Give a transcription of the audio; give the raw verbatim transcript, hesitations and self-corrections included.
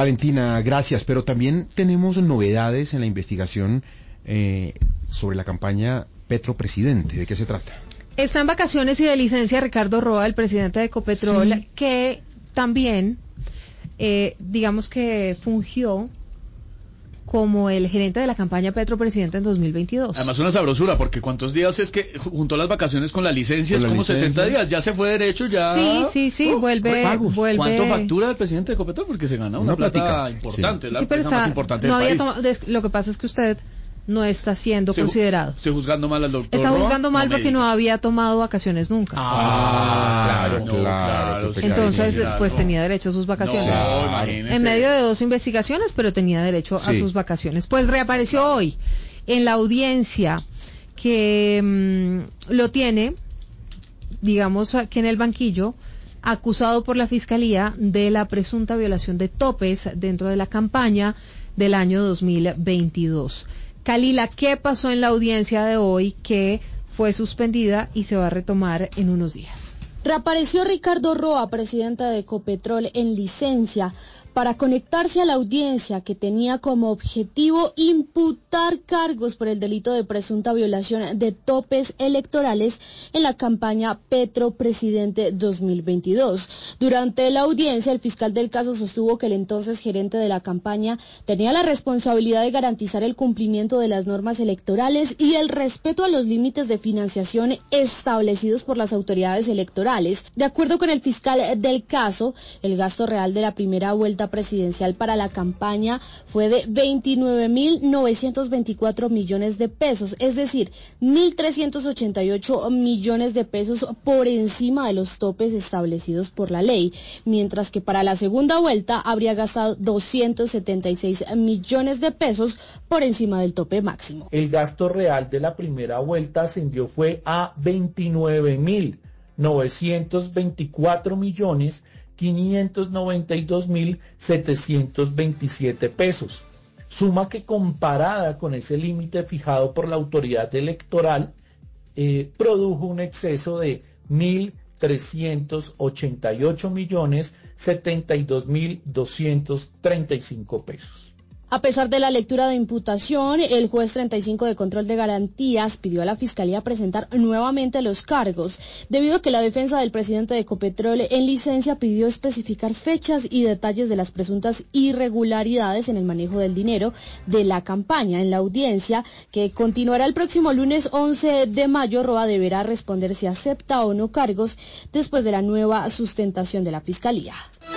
Valentina, gracias, pero también tenemos novedades en la investigación eh, sobre la campaña Petro Presidente. ¿De qué se trata? Está en vacaciones y de licencia Ricardo Roa, el presidente de Ecopetrol, sí, que también, eh, digamos que fungió como el gerente de la campaña Petro Presidente en dos mil veintidós. Además una sabrosura, porque ¿cuántos días es que juntó las vacaciones con la licencia? Es como licencia? setenta días, ya se fue derecho, ya... Sí, sí, sí, uh, vuelve, vuelve... ¿Cuánto factura el presidente de Ecopetrol? Porque se gana una, una plata platica. importante, sí. la sí, empresa está, más importante no del país. Tomado, lo que pasa es que usted no está siendo se, considerado. ¿Estoy juzgando mal al doctor Está Roa? juzgando mal no porque no había tomado vacaciones nunca. Ah, claro, no, claro. claro Entonces, claro. pues tenía derecho a sus vacaciones. No, imagínese. En medio de dos investigaciones, pero tenía derecho sí. a sus vacaciones. Pues reapareció claro. hoy en la audiencia que mmm, lo tiene, digamos que en el banquillo, acusado por la Fiscalía de la presunta violación de topes dentro de la campaña del año dos mil veintidós. Kalila, ¿qué pasó en la audiencia de hoy que fue suspendida y se va a retomar en unos días? Reapareció Ricardo Roa, presidente de Ecopetrol, en licencia para conectarse a la audiencia que tenía como objetivo imputar cargos por el delito de presunta violación de topes electorales en la campaña Petro Presidente dos mil veintidós. Durante la audiencia, el fiscal del caso sostuvo que el entonces gerente de la campaña tenía la responsabilidad de garantizar el cumplimiento de las normas electorales y el respeto a los límites de financiación establecidos por las autoridades electorales. De acuerdo con el fiscal del caso, el gasto real de la primera vuelta presidencial para la campaña fue de veintinueve mil novecientos veinticuatro millones de pesos, es decir, mil trescientos ochenta y ocho millones de pesos por encima de los topes establecidos por la ley, mientras que para la segunda vuelta habría gastado doscientos setenta y seis millones de pesos por encima del tope máximo. El gasto real de la primera vuelta ascendió fue a veintinueve mil novecientos veinticuatro millones quinientos noventa y dos mil setecientos veintisiete pesos, suma que comparada con ese límite fijado por la autoridad electoral, eh, produjo un exceso de mil trescientos ochenta y ocho millones setenta y dos mil doscientos treinta y cinco pesos. A pesar de la lectura de imputación, el juez treinta y cinco de control de garantías pidió a la Fiscalía presentar nuevamente los cargos, debido a que la defensa del presidente de Ecopetrol en licencia pidió especificar fechas y detalles de las presuntas irregularidades en el manejo del dinero de la campaña. En la audiencia, que continuará el próximo lunes once de mayo, Roa deberá responder si acepta o no cargos después de la nueva sustentación de la Fiscalía.